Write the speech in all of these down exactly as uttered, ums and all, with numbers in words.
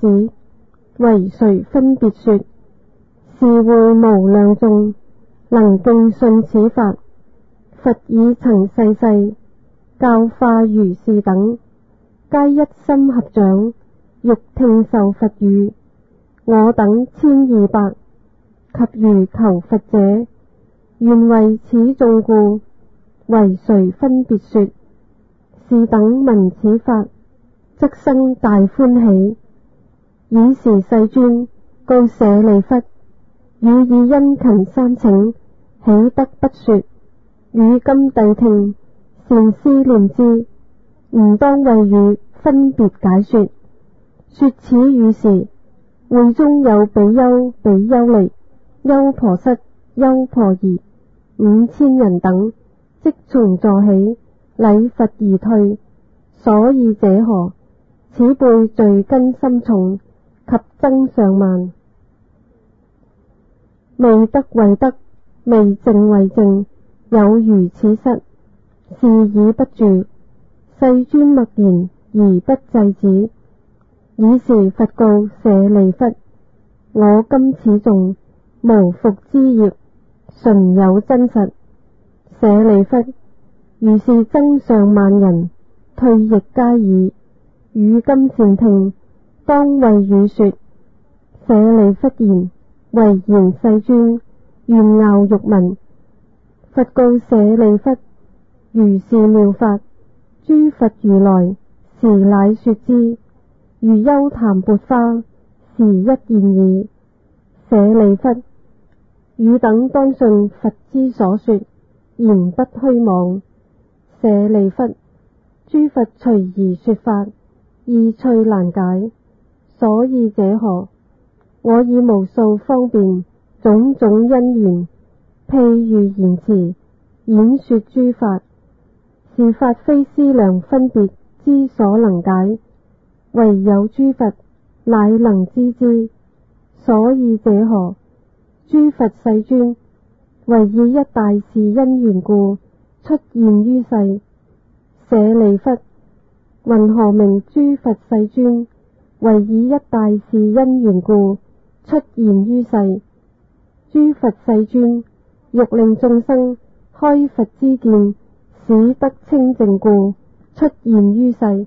子，為誰分別說？是會無量眾能敬信此法。佛已曾世世教化如是等，皆一心合掌，欲聽受佛語。我等千二百及如求佛者，願為此眾故，為誰分別說？是等聞此法，則生大歡喜。爾時世尊告舍利弗：汝以殷勤三請，豈得不說？汝今諦聽，善思念之，吾當為汝分別解說。說此語時，會中有比丘、比丘尼、優婆塞、優婆夷五千人等，即從座起，禮佛而退。所以者何？此輩罪根深重，及增上慢，未得為得，未淨為淨，有如此失，是已不住。世尊默然而不制止。爾時佛告舍利弗：我今此眾無復之業，純有真實。舍利弗，如是增上慢人，退亦皆已。汝今善聽，當為汝說。舍利弗言：唯然世尊，願樂欲聞。佛告舍利弗：如是妙法，諸佛如來時乃說之，如幽檀鉢花，時一現耳。舍利弗，汝等當信佛之所說，言不虛妄。舍利弗，諸佛隨宜說法，意趣難解。所以者何？我以無數方便，種種因緣，譬喻言辭，演說諸法。是法非思量分別之所能解，唯有諸佛乃能知之。所以者何？諸佛世尊為以一大事因緣故，出現於世。舍利弗，云何名諸佛世尊為以一大事因緣故，出現於世？諸佛世尊欲令眾生開佛之見，使得清淨故，出現於世。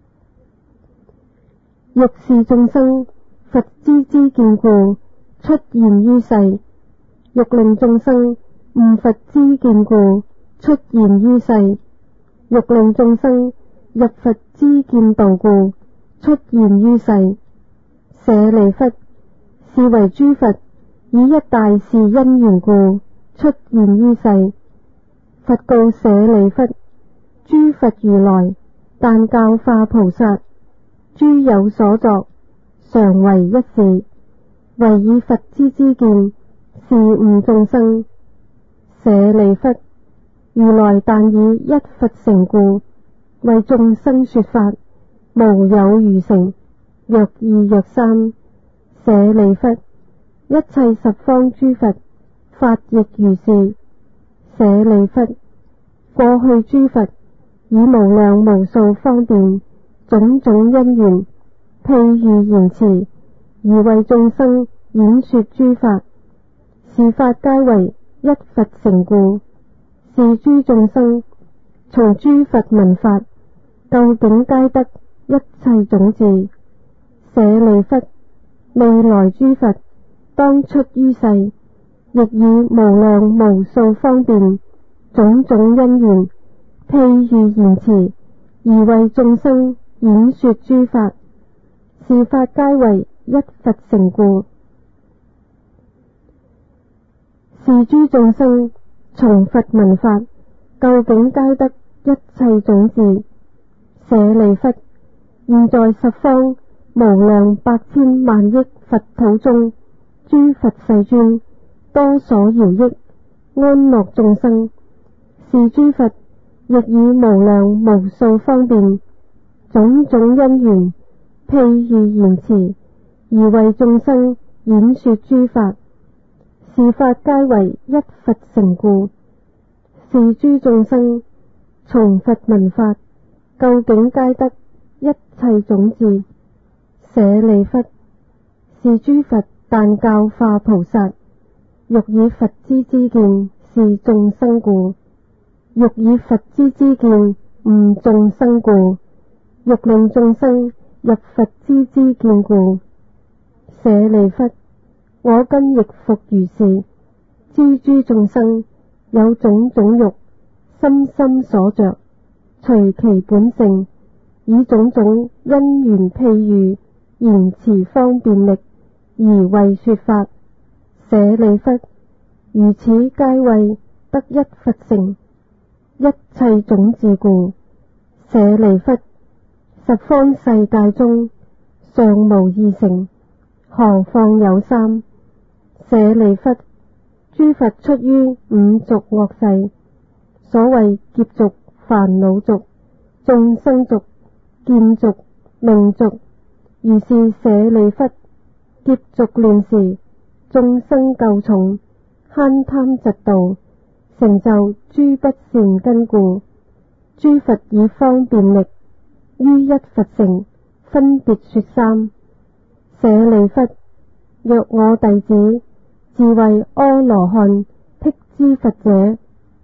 欲示眾生佛之知見故，出現於世。欲令眾生悟佛之見故，出現於世。欲令眾生入佛之見道故，出現於世。舍利弗，是為諸佛以一大事因緣故，出現於世。佛告舍利弗：諸佛如來但教化菩薩，諸有所作，常為一事，為以佛之知見，示悟眾生。舍利弗，如來但以一佛乘故，為眾生說法，無有餘乘。若二若三。舍利弗，一切十方諸佛法亦如是。舍利弗，過去諸佛以無量無數方便，種種因緣，譬喻言辭，而為眾生演說諸法。是法皆為一佛乘故。是諸眾生從諸佛聞法，究竟皆得一切種智。舍利弗，未來諸佛當出於世，亦以無量無數方便，種種因緣，譬喻言辭，而為眾生演說諸法。是法皆為一佛乘故。是諸眾生從佛聞法，究竟皆得一切種智。舍利弗，現在十方無量百千萬億佛土中，諸佛世尊多所饒益，安樂眾生。是諸佛亦以無量無數方便，種種因緣，譬喻言辭，而為眾生演說諸法。是法皆為一佛乘故。是諸眾生從佛聞法，究竟皆得一切種智。 舍利弗，是諸佛但教化菩薩，欲以佛之知見示眾生故，欲以佛之知見悟眾生故，欲令眾生入佛之知見故。舍利弗，我今亦復如是，知諸眾生有種種欲，心心所着，隨其本性，以種種因緣譬喻，言辭方便力，而為說法。舍利弗，如此皆為得一佛乘，一切種智故。舍利弗，十方世界中尚無二乘，何況有三？舍利弗，諸佛出於五濁惡世，所謂劫濁、煩惱濁、眾生濁、見濁、命濁。如是舍利弗，劫濁亂時，眾生垢重，慳貪嫉妒，成就諸不善根故，諸佛以方便力，於一佛乘分別說三。舍利弗，若我弟子自為阿羅漢辟支佛者，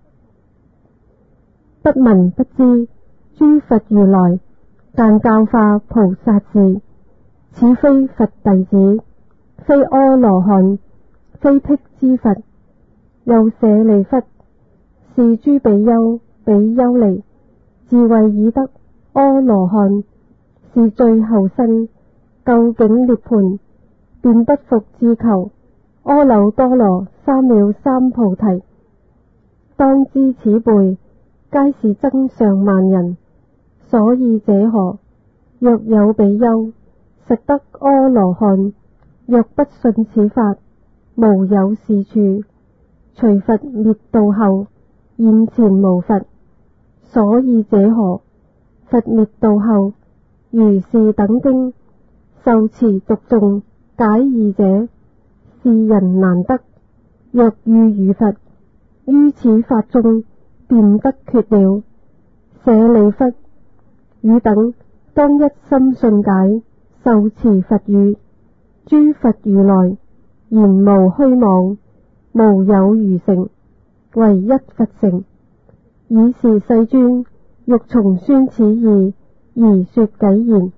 不聞不知諸佛如來但教化菩薩事，此非佛弟子，非阿羅漢，非辟支佛。又舍利弗，是諸比丘、比丘尼自為已得阿羅漢，是最後身，究竟涅槃，便不復志求阿耨多羅三藐三菩提。當知此輩皆是增上慢人，所以者何？若有比丘實得阿羅漢，若不信此法，無有是處。除佛滅度後，現前無佛，所以者何？佛滅度後，如是等經受持讀誦解義者，是人難得。若遇如佛，於此法中便得決了。舍利弗，汝等當一心信解，受持佛語，諸佛如來言無虛妄，無有餘乘，唯一佛乘。以是世尊欲重宣此義而說偈言：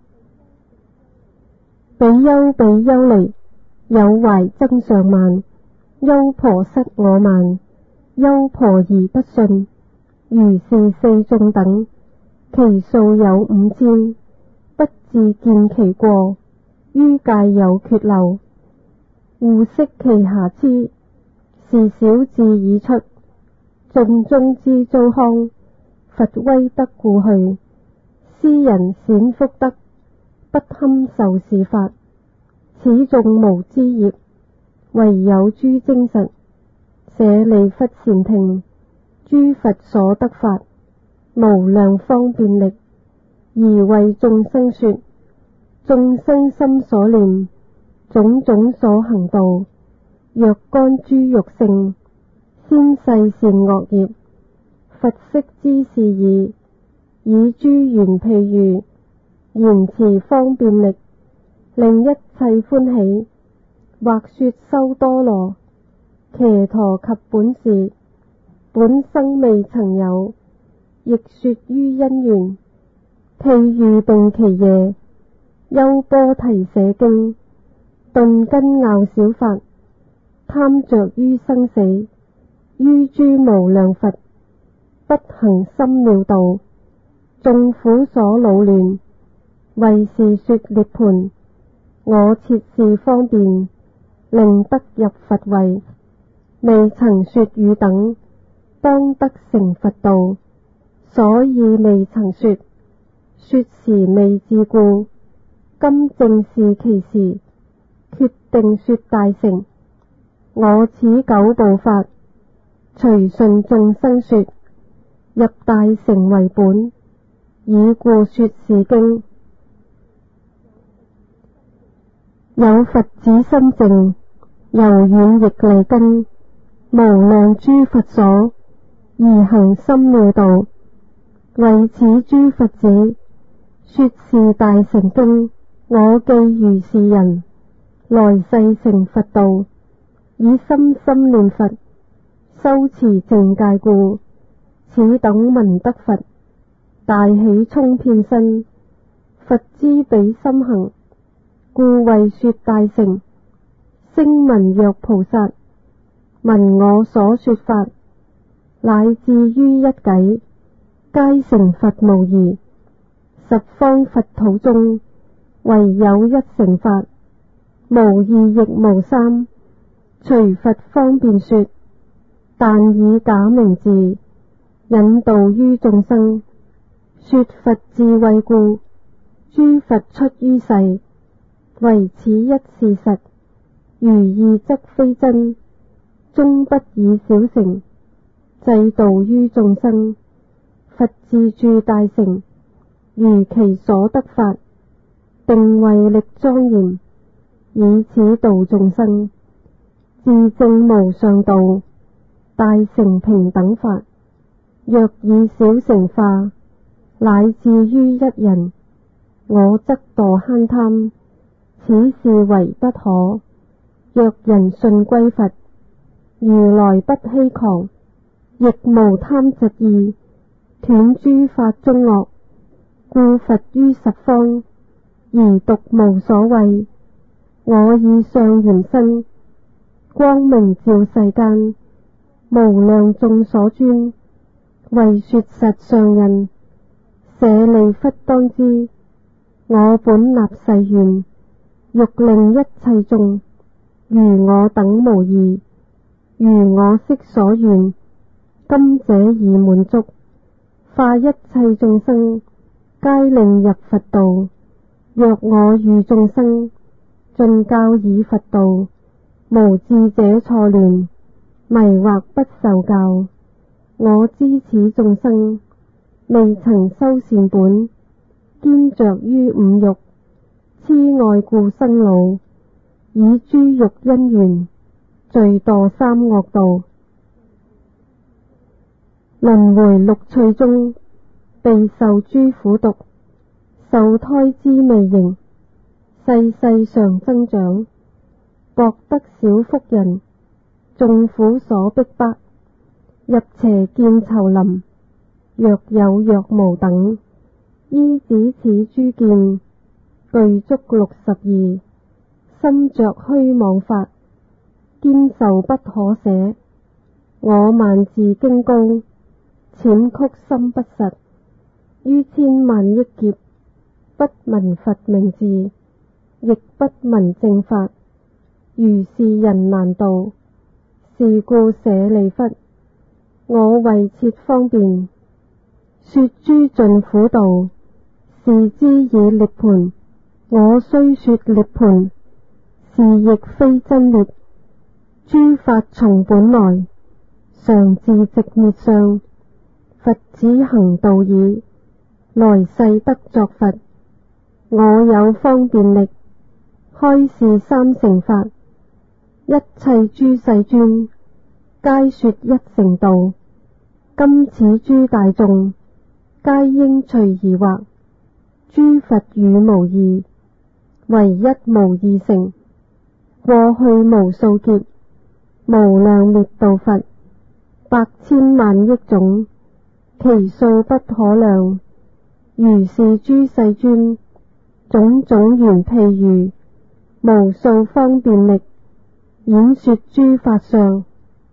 比丘比丘尼，有懷增上慢，優婆塞我慢，優婆夷不信。如是四眾等，其數有五千，不自見其過，於戒有缺漏，護悉其瑕疵，是小智已出，眾中之糟糠，佛威德故去。斯人鮮福德，不堪受是法，此眾無知業，唯有諸精實。舍利弗善聽，諸佛所得法，無量方便力，而為眾生說。眾生心所念，種種所行道，若干諸欲性，先世善惡業，佛悉知是義，以諸緣譬喻，言辭方便力，令一切歡喜。或說修多羅，伽陀及本事，本生未曾有，亦說於因緣，譬喻定其夜，優波提舍經，頓根拗小法，貪着於生死，於諸無量佛，不行深妙道，眾苦所惱亂，為是說涅槃。我設是方便，令得入佛位，未曾說汝等當得成佛道，所以未曾說。說時未至故，今正是其時，決定說大乘。我此九部法，隨順眾生說，入大乘為本，以故說是經。有佛子心淨，柔軟逆利根，無量諸佛所，而行深妙道。為此諸佛子，說是大乘經， 我既如是人，來世成佛道，以心心念佛，修持淨戒故，此等聞得佛，大喜充遍身。佛知彼心行，故為說大乘。聲聞若菩薩，聞我所說法，乃至於一偈，皆成佛無疑。十方佛土中，唯有一乘法，無二亦無三。隨佛方便說，但以假名字，引導於眾生。說佛智慧故，諸佛出於世，唯此一事實。如義則非真，終不以小乘濟度於眾生。佛自住大乘，如其所得法，定慧力莊嚴，以此度眾生。自證無上道，大乘平等法。若以小乘化，乃至於一人，我則墮慳貪，此事為不可。若人信歸佛，如來不欺誑，亦無貪嫉意，斷諸法中惡。故佛於十方，而獨無所畏。我以相嚴身，光明照世間，無量眾所尊，為說實相印。舍利弗當知，我本立誓願，欲令一切眾，如我等無異。如我昔所願，今者已滿足，化一切眾生，皆令入佛道。若我遇眾生，盡教以佛道，無智者錯亂，迷惑不受教。我知此眾生，未曾修善本，堅着於五欲，痴愛故生老，以諸欲因緣，墜墮三惡道。輪迴六趣中，備受諸苦毒，受胎之未形，世世常增長。薄得小福人，眾苦所逼迫，入邪見囚林。若有若無等，依止此諸見，具足六十二，心着虛妄法，堅受不可捨。我萬字經高，淺曲心不實，於千萬億劫，不聞佛名字，亦不聞正法。如是人難度，是故舍利弗，我為設方便，說諸盡苦道，是之以涅槃。我雖說涅槃，是亦非真滅。諸法從本來，常自寂滅相。佛此行道已，來世得作佛。我有方便力，開示三乘法。一切諸世尊，皆說一乘道。今此諸大眾，皆應隨疑惑。諸佛語無異，唯一無二乘。過去無數劫，無量滅度佛，百千萬億種，其數不可量。如是諸世尊，種種緣譬喻，無數方便力，演說諸法相。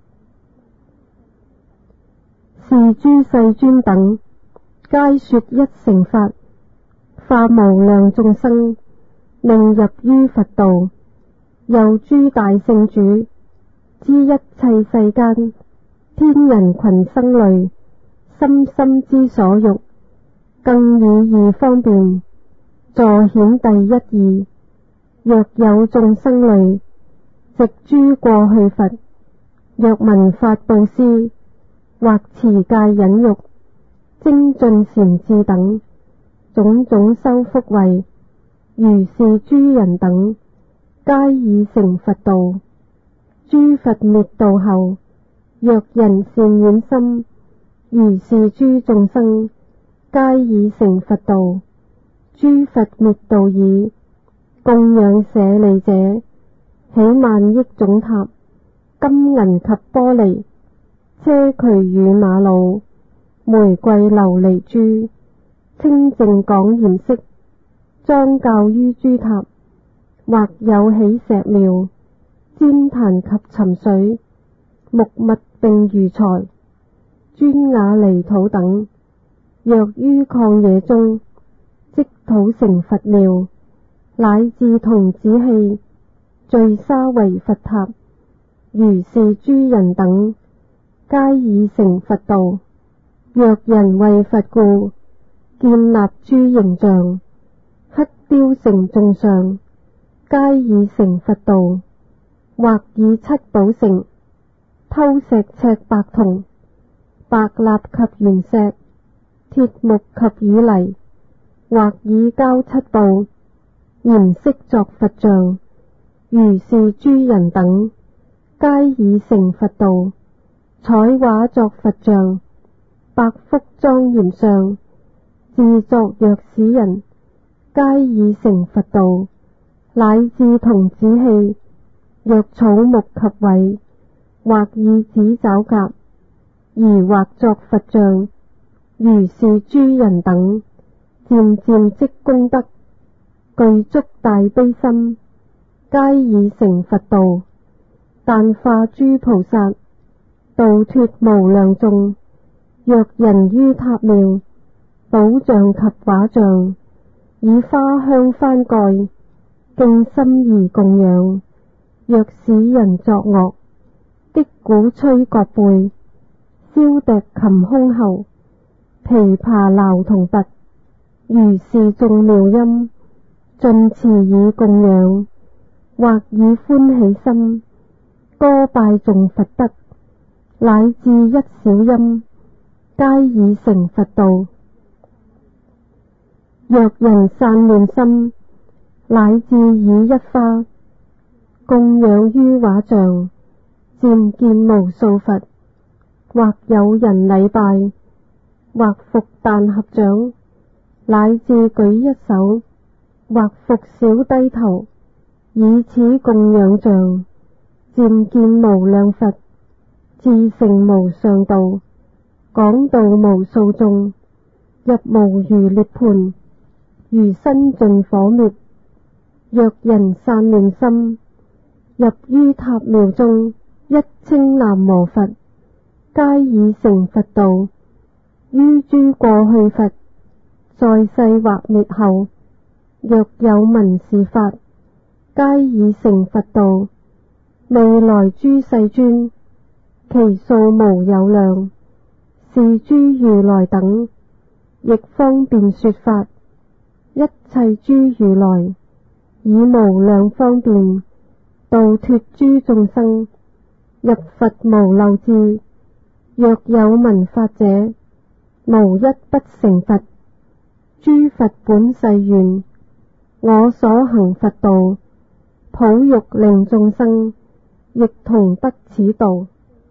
是諸世尊等，皆說一乘法，化無量眾生，令入於佛道。又諸大聖主，知一切世間，天人群生類，心心之所欲，更以義方便，助顯第一義。若有眾生類，藉諸過去佛，若聞法布施，或持戒忍辱，精進禪智等，種種修福慧，如是諸人等，皆已成佛道。諸佛滅度後，若人善遠心，如是諸眾生，皆已成佛道。諸佛滅度已， 供養舍利者，起萬億種塔，金銀及玻璃，車渠與馬路，玫瑰琉璃珠，清淨廣嚴色，莊校於諸塔，或有起石廟，栴檀及沉水，木物並餘材，磚瓦泥土等。若於曠野中，即土成佛廟，乃至童子戲，聚沙為佛塔，如是諸人等，皆已成佛道。若人為佛故，建立諸形象，刻雕成眾相，皆已成佛道。或以七寶成，偷石赤白銅，白蠟及原石，鐵木及乳泥，或以膠七布，嚴飾作佛像，如是諸人等，皆已成佛道。彩畫作佛像，百福莊嚴相，自作藥使人，皆已成佛道。乃至童子戲，若草木及葦，或以指爪甲，而畫作佛像，如是諸人等，漸漸積功德，具足大悲心，皆已成佛道。但化諸菩薩，度脫無量眾。若人於塔廟，寶像及畫像，以花香幡蓋，敬心而供養。若使人作樂，擊鼓吹角貝，簫笛琴箜篌，琵琶鐃銅鈸，如是眾妙音，盡持以供養。或以歡喜心，歌拜頌佛德，乃至一小音，皆已成佛道。若人散亂心，乃至以一花，供養於畫像，漸見無數佛。或有人禮拜，或復但合掌，乃至舉一手，或復小低頭，以此供養像，漸見無量佛，自成無上道，廣度無數眾，入無餘涅槃，如身盡火滅。若人散亂心，入於塔廟中，一稱南無佛，皆已成佛道。於諸過去佛，在世或滅後，若有聞是法，皆已成佛道。未來諸世尊，其數無有量，是諸如來等，亦方便說法。一切諸如來，以無量方便，度脫諸眾生，入佛無漏智。若有聞法者，無一不成佛。諸佛本誓願，我所行佛道，普欲令眾生，亦同得此道。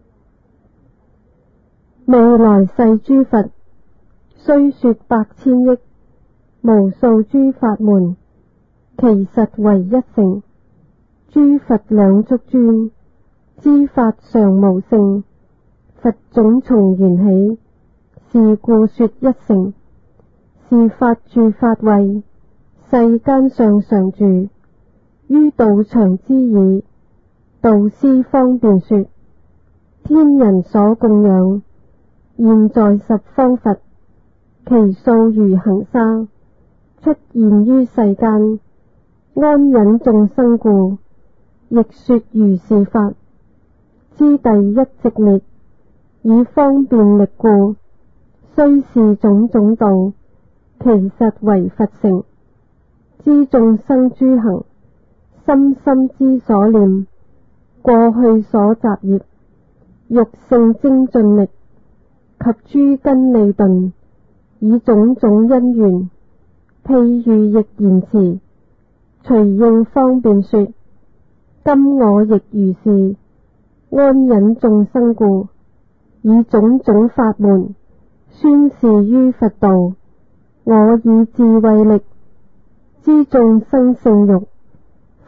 未來世諸佛，雖說百千億，無數諸法門，其實為一乘。諸佛兩足尊，知法常無性。佛種從緣起，是故說一乘。是法住法位，世間上常住。於道場之已，導師方便說。天人所供養，現在十方佛，其數如恆沙，出現於世間，安忍眾生故，亦說如是法。知第一寂滅，以方便力故，雖是種種道，其實為佛乘。知眾生諸行，深深之所念，過去所習業，欲性精進力，及諸根利鈍，以種種因緣，譬喻亦言辭，隨應方便說。今我亦如是，安忍眾生故，以種種法門，宣示於佛道。我以智慧力，知眾生性欲，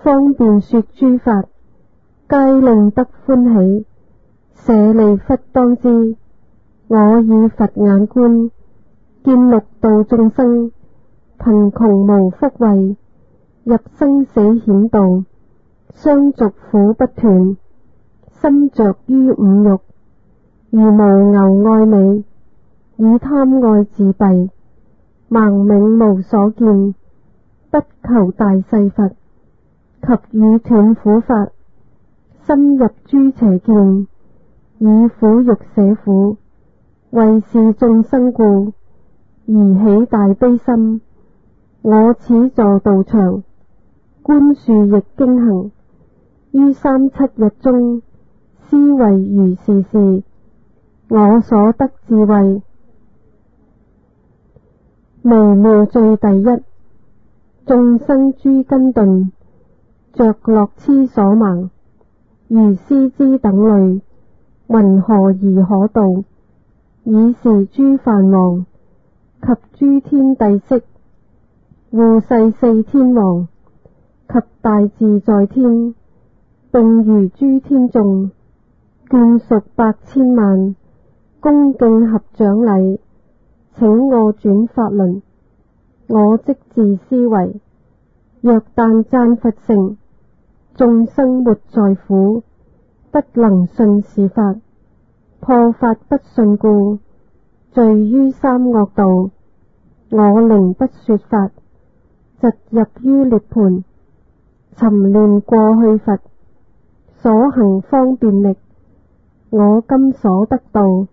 方便說諸法，皆令得歡喜。舍利弗當知，我以佛眼觀，見六道眾生，貧窮無福慧，入生死險道，相續苦不斷，心着於五欲，如無牛愛美，以貪愛自斃，盲冥無所見，不求大勢佛，及與斷苦法，深入諸邪見，以苦欲捨苦，為是眾生故，而起大悲心。我此坐道場，觀樹亦經行，於三七日中，思惟如是事。我所得智慧，微妙最第一。眾生諸根鈍，着樂痴所盲，如斯之等類，云何而可度？以是諸梵王及諸天帝釋，護世四天王及大自在天，並如諸天眾，眷屬百千萬，恭敬合掌禮，請我轉法輪。我即自思惟，若但讚佛乘，眾生沒在苦，不能信是法，破法不信故，墜於三惡道。我寧不說法，疾入於涅槃，尋戀過去佛，所行方便力，我今所得道，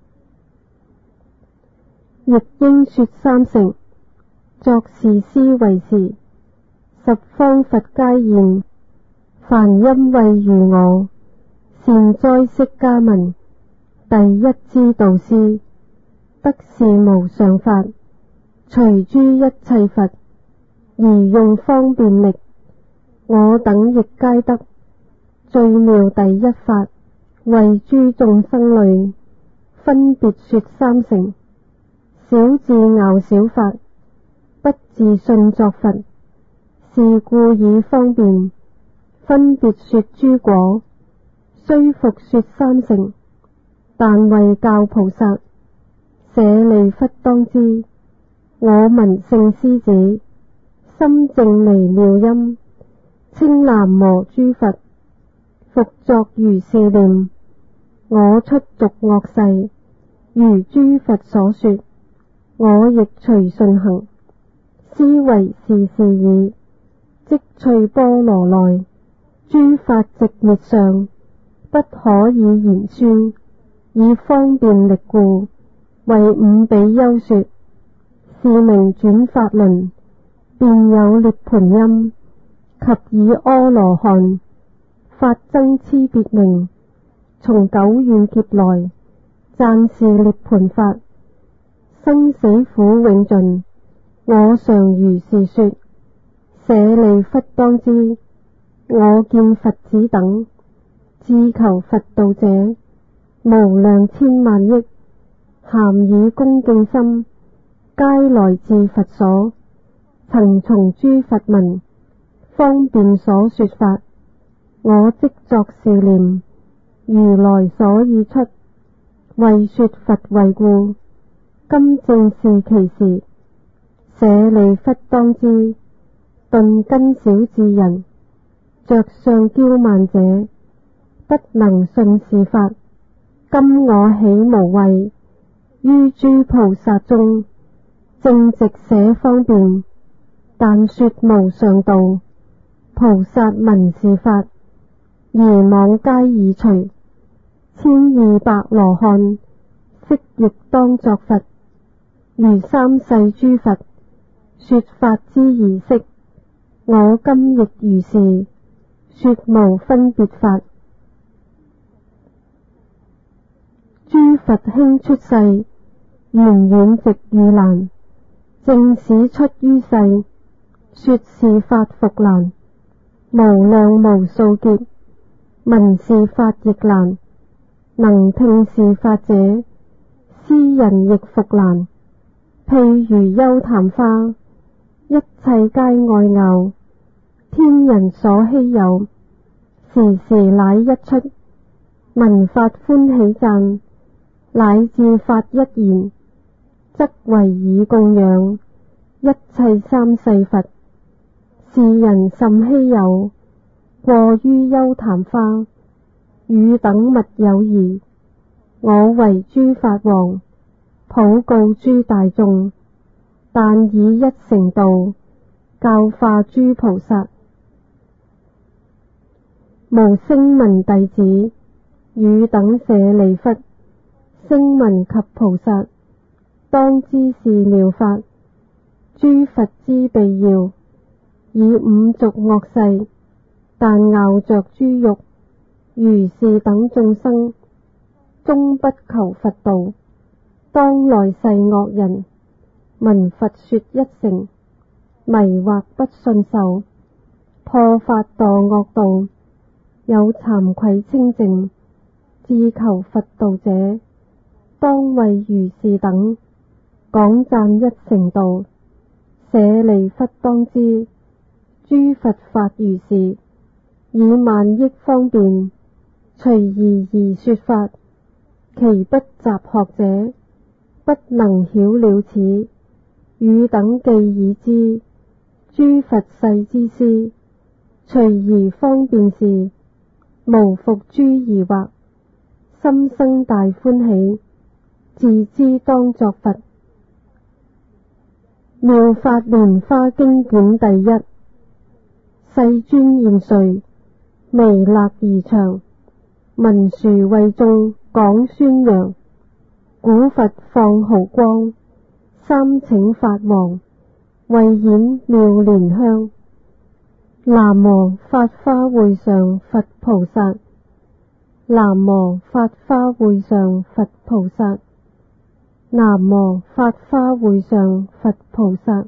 亦應說三乘。作是思惟時，十方佛皆現，梵音謂如我，善哉釋迦文，第一之導師，得是無上法，隨諸一切佛，而用方便力，我等亦皆得最妙第一法，為諸眾生類，分別說三乘。小自樂小法，不自信作佛，是故以方便，分別說諸果，雖復說三乘，但為教菩薩。舍利弗當知，我聞聖師子，心證微妙音，稱南無諸佛，復作如是念。我出俗惡世，如諸佛所說，我亦隨順行，思惟是是已，即趣波羅內，諸法寂滅相，不可以言宣，以方便力故，為五比丘說，是名轉法輪，便有涅槃音，及以阿羅漢法僧差別名，從久遠劫來，讚是涅槃法，生死苦永盡。我常如是說。舍利弗當知，我見佛子等，志求佛道者，無量千萬億，咸以恭敬心，皆來自佛所，曾從諸佛聞，方便所說法。我即作是念，如來所以出，為說佛慧故，今正是其時。舍利弗當知，頓根小智人，着相驕慢者，不能信是法。今我起無畏，於諸菩薩中，正直捨方便，但說無上道。菩薩聞是法，疑網皆已除，千二百羅漢，悉亦當作佛。如三世諸佛，說法之儀式，我今亦如是，說無分別法。諸佛興出世，緣遠值遇難，正使出於世，說是法復難，無量無數劫，聞是法亦難，能聽是法者，斯人亦復難。譬如丘曇花，一切皆愛樂， 天人所稀有，時時乃一出，聞法歡喜讚，乃至發一言，則為以供養一切三世佛。是人甚稀有，過於優曇花，汝等密有疑。我為諸法王，普告諸大眾，但以一乘道，教化諸菩薩。無聲聞弟子，汝等舍利弗，聲聞及菩薩，當知是妙法。諸佛之秘要，以五濁惡世，但樂着諸欲，如是等眾生，終不求佛道。當來世惡人，聞佛說一乘，迷惑不信受，破法墮惡道。有慚愧清淨，自求佛道者，當為如是等，講讚一乘道。舍利弗當知，諸佛法如是，以萬億方便，隨宜而說法。其不習學者，不能曉了此。汝等既已知，諸佛世之師，隨宜方便事，無復諸疑惑，心生大歡喜，自知當作佛。妙法蓮華經卷第一。世尊現瑞，彌勒儀場，文殊為眾講宣揚。古佛放毫光，三請法王，為演妙蓮香。南無法華會上佛菩薩，南無法華會上佛菩薩，南無法華會上佛菩薩。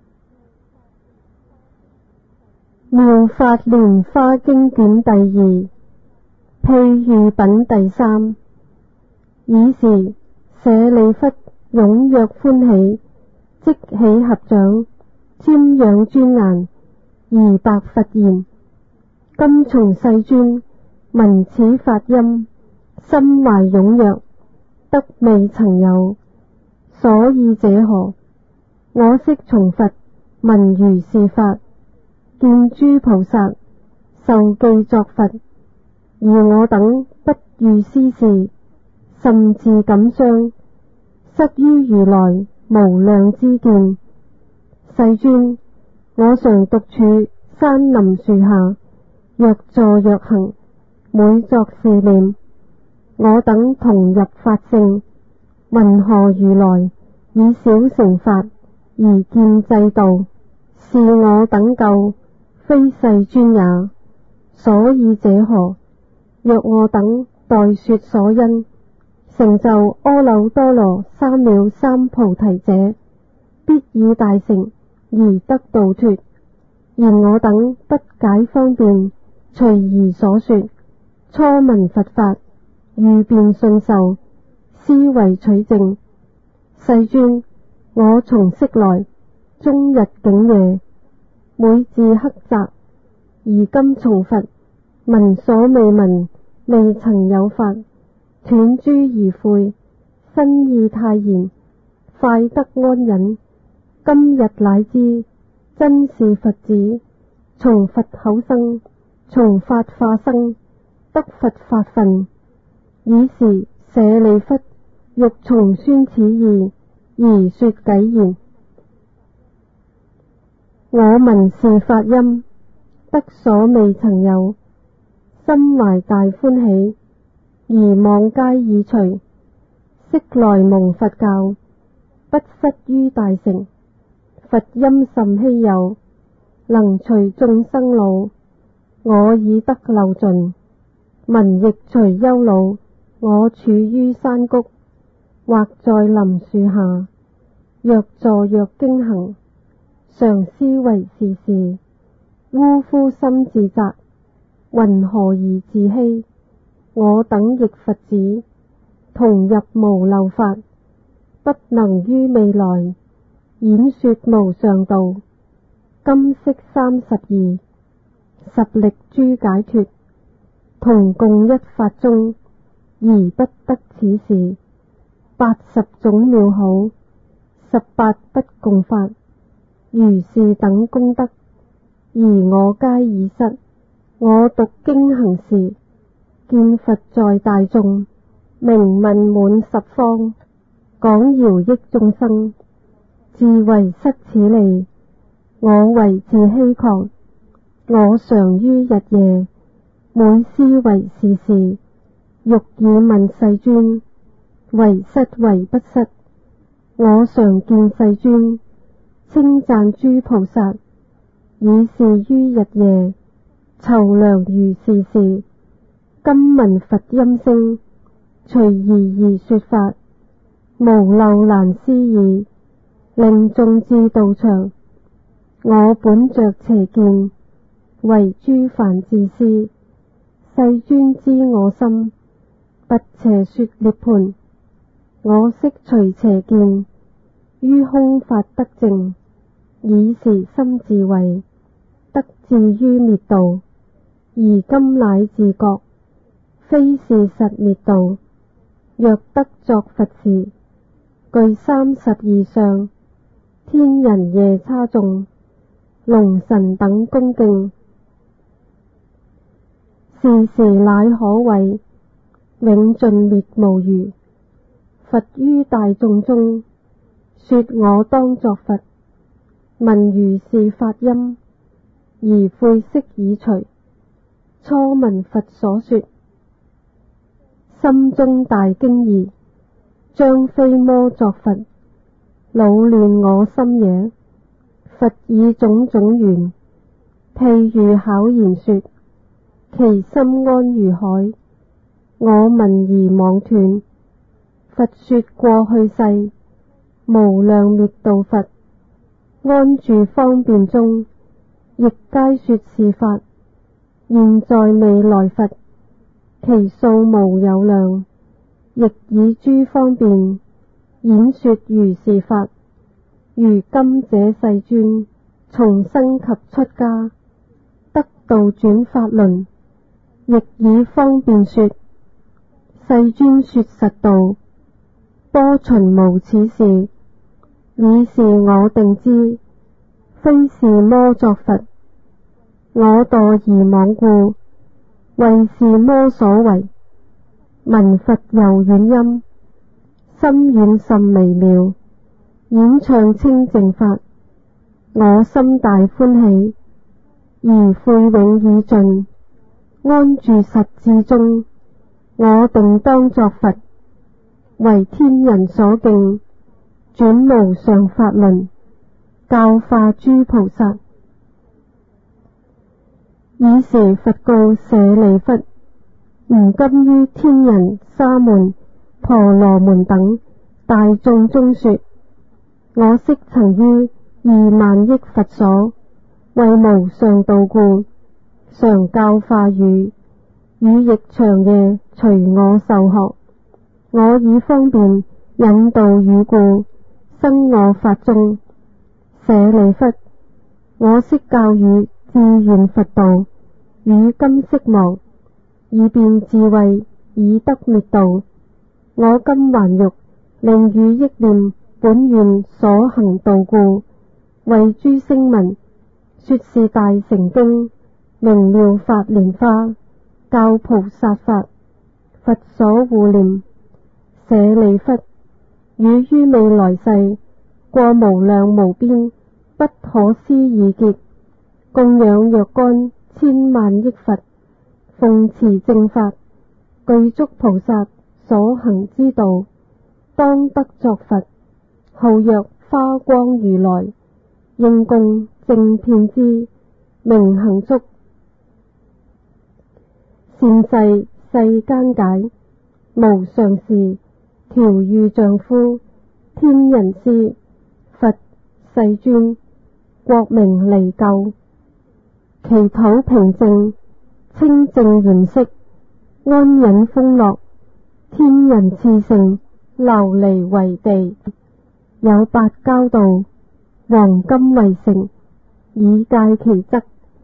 妙法蓮華經卷第二。譬喻品第三。爾時舍利弗踴躍歡喜，即起合掌，瞻仰尊顏，而白佛言：今從世尊聞此法音，心懷踴躍，得未曾有。所以者何？我昔從佛聞如是法，見諸菩薩受記作佛，而我等不遇斯事，甚自感傷，失於如來無量之見。世尊，我常獨處山林樹下，若坐若行，每作是念：我等同入法性，云何如來以小乘法而見濟度？是我等救，非世尊也。所以者何？若我等代說所因，成就阿耨多羅三藐三菩提者，必以大乘而得度脫。然我等不解方便，隨宜所說，初聞佛法，遇便信受，斯為取證。世尊，我從昔來，終日竟夜，每自克責，而今從佛聞所未聞，未曾有法，斷諸疑悔，身意泰然，快得安忍。今日乃知，真是佛子，從佛口生，從法化生，得佛法分。爾時舍利弗欲重宣此義，而說偈言：我聞是法音，得所未曾有，心懷大歡喜，而妄皆已除。昔來蒙佛教，不失於大乘。佛音甚稀有，能除眾生惱。我已得漏盡，聞亦除憂惱。我處於山谷，或在林樹下，若坐若經行，常思惟是事。嗚呼心自責，云何而自欺？我等亦佛子，同入無漏法，不能於未來演說無上道。今昔三十二， 十力諸解脫，同共一法中，而不得此事。八十種妙好，十八不共法，如是等功德，而我皆已失。我讀經行時，見佛在大眾，名聞滿十方，廣饒益眾生，自為失此利。我為自欺誑，我常於日夜，每思維是事，欲以問世尊，為失為不失。我常見世尊，稱讚諸菩薩，以是於日夜，籌量如是事。今聞佛音聲，隨宜而說法，無漏難思議，令眾至道場。我本着邪見，為諸梵自私，世尊知我心，拔邪說涅槃。我悉除邪見，於空法得證，以時心自慧，得至於滅道。而今乃自覺，非是實滅道。若得作佛時，具三十二相，天人夜叉眾，龍神等恭敬，是時乃可謂永盡滅無餘。佛於大眾中，說我當作佛，聞如是法音，而悔悉已除。初聞佛所說，心中大驚異，將非魔作佛，惱亂我心也。佛以種種緣，譬喻巧言說，其心安如海。我聞而妄斷。佛說過去世，無量滅度佛，安住方便中，亦皆說是法。現在未來佛，其數無有量，亦以諸方便演說如是法。如今這世尊，從生及出家，得道轉法輪，亦以方便說。世尊說實道，波旬無此事，以是我定知，非是魔作佛。我墮而妄故，為是魔所為。聞佛柔軟音，深遠甚微妙，演唱清淨法，我心大歡喜，而悔永已盡，安住實智中。我定當作佛，為天人所敬，轉無上法輪，教化諸菩薩。爾時佛告舍利弗，吾今於天人、沙門、婆羅門等大眾中說，我昔曾於二萬億佛所，為無上道故，常教化汝，汝亦長夜隨我受學。我以方便引導汝故，生我法中。舍利弗，我昔教汝志願佛道，汝今悉忘，以便智慧，以得滅道。我今還欲令汝憶念本願所行道故，為諸聲聞說是大乘經，名妙法蓮花，教菩薩法，佛所護念。舍利弗，汝於未來世，過無量無邊不可思議劫，供養若干千萬億佛，奉持正法，具足菩薩所行之道，當得作佛。號曰花光如來，應供正遍知，明行足。善逝世間解，無上士，調御丈夫，天人師，佛世尊，國名離垢。其土平靜，清淨嚴飾，安隱豐樂，天人熾盛，琉璃為地，有八交道，黃金為城，以界其側，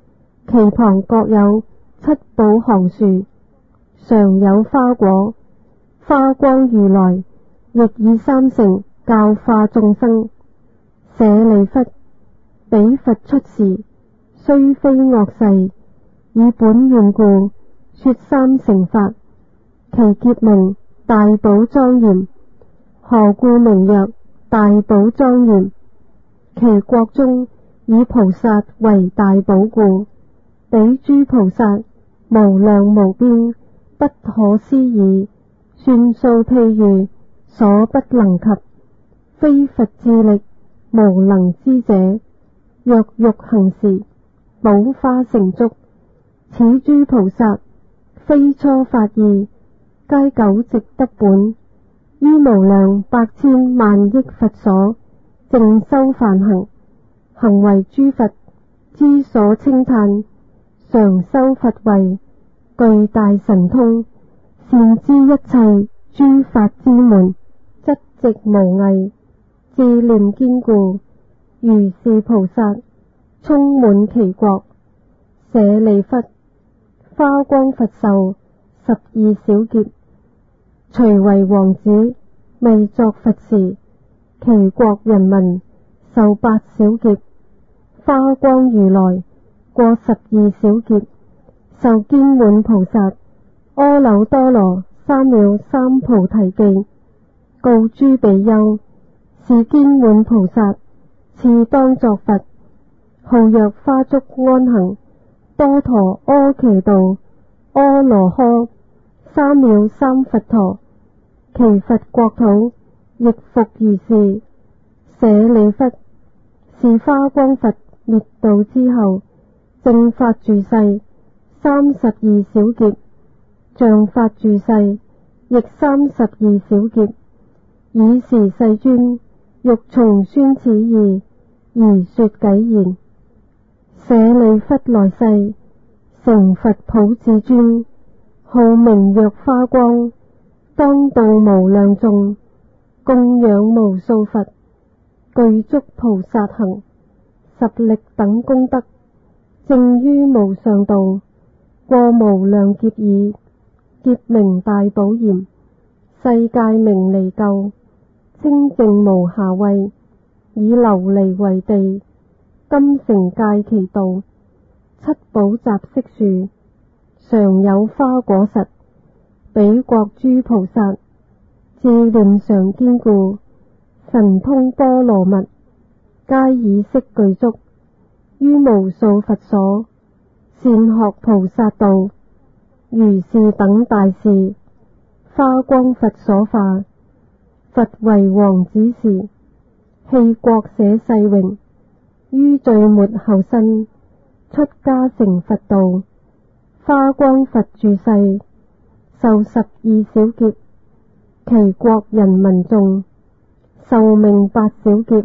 其旁各有七寶行樹，常有花果。花光如來亦以三乘教化眾生。舍利弗，彼佛出時，雖非惡世，以本願故，說三乘法，其劫名大寶莊嚴。何故名曰大寶莊嚴？其國中以菩薩為大寶故，彼諸菩薩無量無邊，不可思議，算數譬喻，所不能及，非佛智力無能知者。若欲行時，寶華成竹。此諸菩薩非初發意，皆久植德本，於無量百千萬億佛所淨修梵行，行為諸佛之所稱嘆。常修佛慧，具大神通，善知一切諸法之門，質直無偽，智念堅固。如是菩薩充滿其國。舍利弗，花光佛壽十二小劫，隨為王子，未作佛時，其國人民受八小劫。花光如來過十二小劫，受堅滿菩薩阿耨多羅三藐三菩提記，告諸比丘：是堅滿菩薩次當作佛，號曰花足安行多陀阿耆多阿羅訶三藐三佛陀。其佛國土亦復如是。舍利弗，是花光佛滅度之後，正法住世三十二小劫，像法住世亦三十二小劫。爾時世尊欲重宣此義，而說偈言：舍利弗，來世成佛普智尊，號名曰花光，當度無量眾，供養無數佛，具足菩薩行，十力等功德，正於無上道，過無量劫已。劫名大寶嚴，世界名離垢，清淨無瑕穢，以琉璃為地，金城界其道。七寶雜色樹，常有花果實。彼國諸菩薩智念常堅固，神通波羅蜜，皆以色具足，於無數佛所善學菩薩道。如是等大事，花光佛所化。佛為王子時，棄國捨世榮，於最末後身出家成佛道。花光佛住世，受十二小劫，其國人民眾壽命八小劫。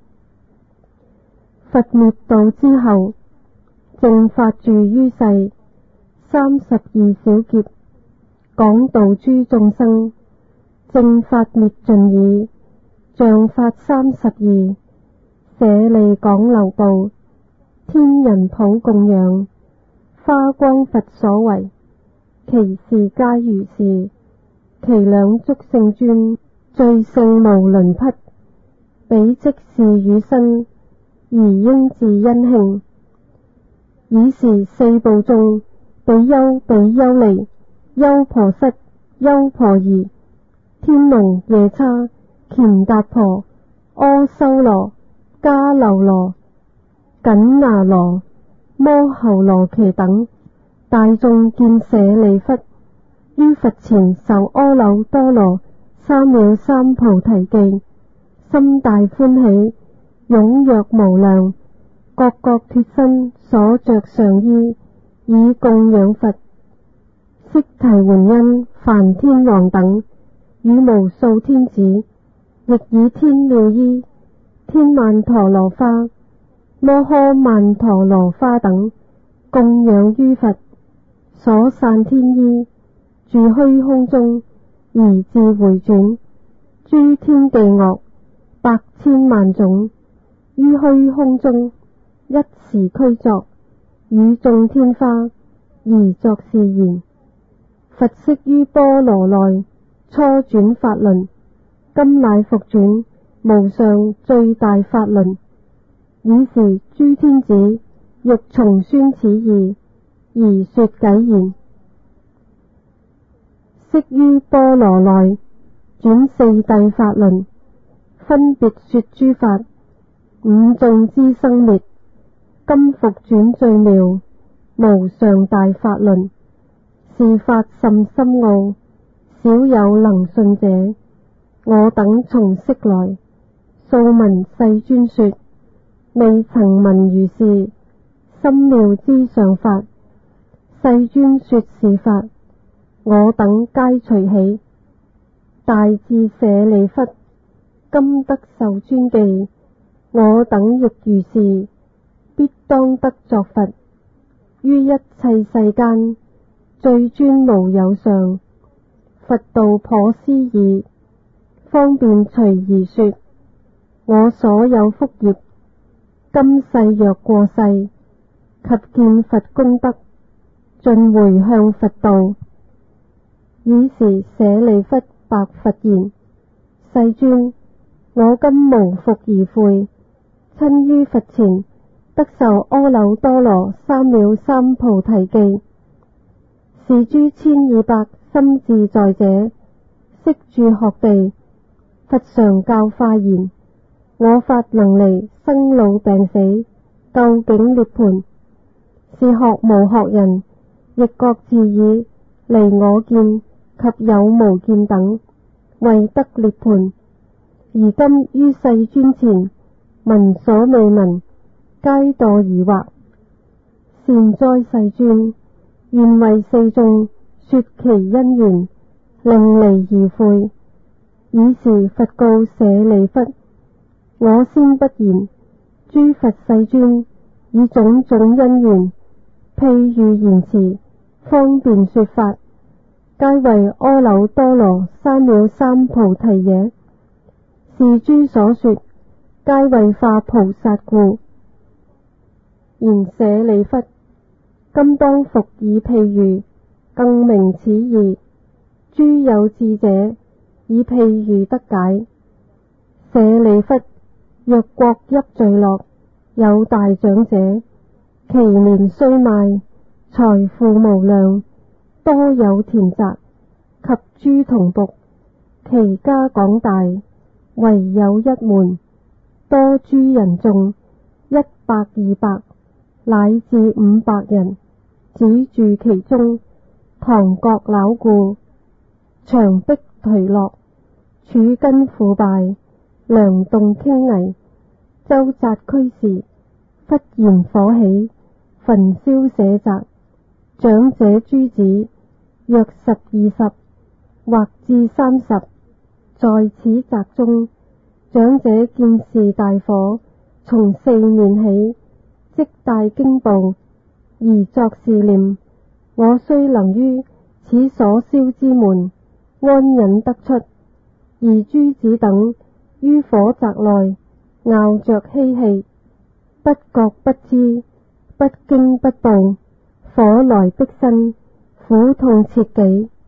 佛滅度之後，正法住於世三十二小劫，廣度諸眾生。正法滅盡已，像法三十二，舍利廣流布，天人普供養。花光佛所為，其事皆如是。其兩足聖尊，最勝無倫匹，彼即是與身，而應自欣慶。爾時四部眾比丘、比丘尼、優婆塞、優婆夷、天龍夜叉、乾達婆、阿修羅、迦樓羅、緊那羅、摩睺羅伽等大眾見舍利弗於佛前受阿耨多羅三藐三菩提記，心大歡喜，踴躍無量，各各脫身所着上衣，以供養佛。悉提桓因、梵天王等與無數天子，亦以天妙衣、天曼陀羅花、摩訶曼陀羅花等供養於佛。所散天衣，住虛空中，而自回轉。諸天伎樂百千萬種，於虛空中一時俱作， 與眾天花，而作是言：佛昔於波羅內初轉法輪，今乃復轉無上最大法輪。爾時諸天子欲重宣此義，而說偈言：昔於波羅內轉四諦法輪，分別說諸法，五眾之生滅。今復轉最妙無上大法輪，是法甚深奧，少有能信者。我等從昔來素聞世尊說，未曾聞如是深妙之上法。世尊說是法，我等皆隨喜。大智舍利弗，今得受尊記，我等亦如是，必當得作佛。於一切世間最尊無有上，佛道頗思議，方便隨宜說。我所有福業，今世若過世，及見佛功德，盡回向佛道。爾時舍利弗白佛言：世尊，我今無復而悔，親於佛前得受阿耨多羅三藐三菩提記。是諸千二百心自在者，悉住學地，佛常教化言：我法能離生老病死，究竟涅槃。是學無學人，亦各自以離我見及有無見等，為得涅槃。而今於世尊前，聞所未聞，皆墮疑惑。善哉世尊，願為四眾說其因緣，令離疑悔。爾時佛告舍利弗：我先不言，諸佛世尊以種種因緣，譬喻言辭，方便說法，皆為阿耨多羅三藐三菩提也。是諸所說，皆為化菩薩故。言舍利弗，今當復以譬喻，更明此義。諸有智者以譬喻得解。舍利弗，若國邑聚落，有大長者，其年雖邁，財富無量，多有田宅及諸僮僕，其家廣大，唯有一門，多諸人眾，一百二百乃至五百人，只住其中。堂閣牢固，牆壁頹落，柱根腐敗，梁棟傾危。周匝驅時，忽然火起，焚燒舍宅。長者諸子，約十二十，或至三十，在此宅中。長者見是大火，從四面起，即大驚怖，而作是念：我雖能於此所燒之門安忍得出，而諸子等於火宅內拗着嬉戲，不覺不知，不驚不怖，火來逼身，苦痛切己。